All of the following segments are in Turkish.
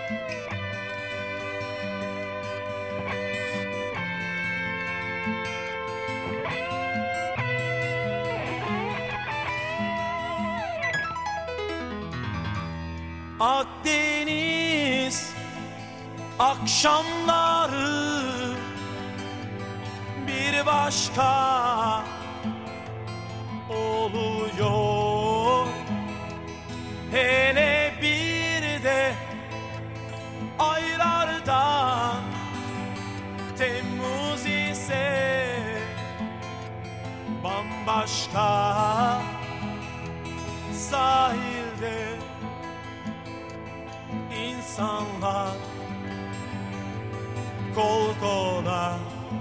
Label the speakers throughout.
Speaker 1: Akdeniz akşamları bir başka oluyor. Hele bir de aylardan Temmuz ise bambaşka. Sahilde İnsanlar kol kola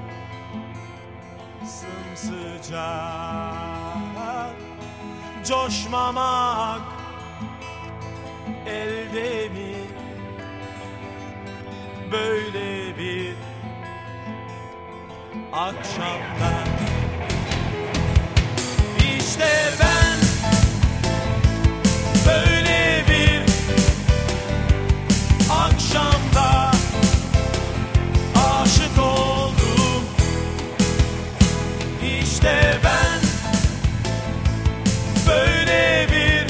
Speaker 1: sımsıcak, coşmamak elde mi böyle bir akşamda? İşte ben böyle bir akşamda aşık oldum. İşte ben böyle bir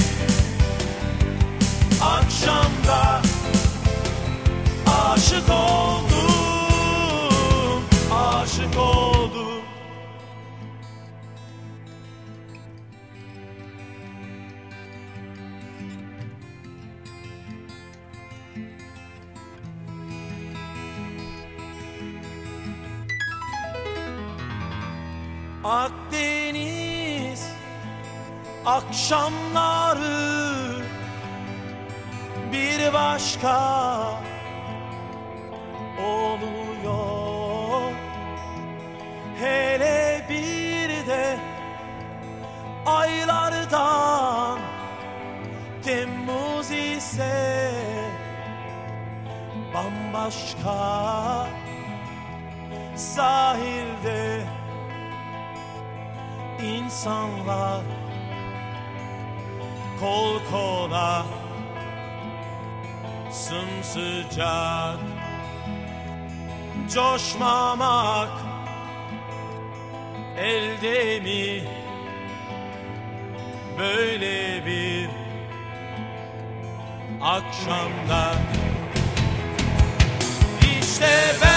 Speaker 1: akşamda aşık oldum, aşık oldum. Akdeniz akşamları bir başka oluyor. Hele bir de aylardan Temmuz ise bambaşka. Sahilde İnsanlar kol kola sımsıcak, coşmamak elde mi böyle bir akşamda? İşte ben